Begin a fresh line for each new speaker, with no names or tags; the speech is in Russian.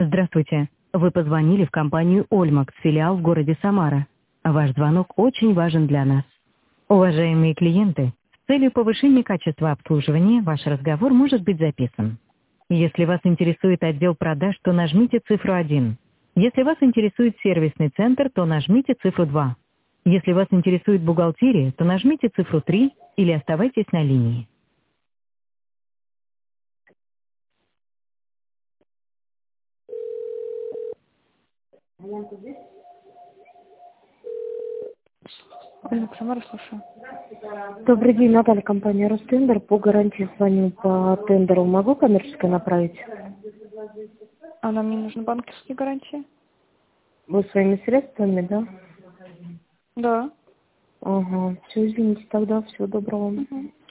Здравствуйте. Вы позвонили в компанию «Ольмакс», филиал в городе Самара. Ваш звонок очень важен для нас. Уважаемые клиенты, с целью повышения качества обслуживания ваш разговор может быть записан. Если вас интересует отдел продаж, то нажмите цифру 1. Если вас интересует сервисный центр, то нажмите цифру 2. Если вас интересует бухгалтерия, то нажмите цифру 3 или оставайтесь на линии.
Ольга, Самара, слушаю.
Добрый день, Наталья, компания «Ростендер». По гарантии звоню по тендеру. Могу коммерческое направить?
А нам не нужны банковские гарантии?
Вы своими средствами, да?
Да.
Ага. Все, извините тогда. Всего доброго.
Мгм.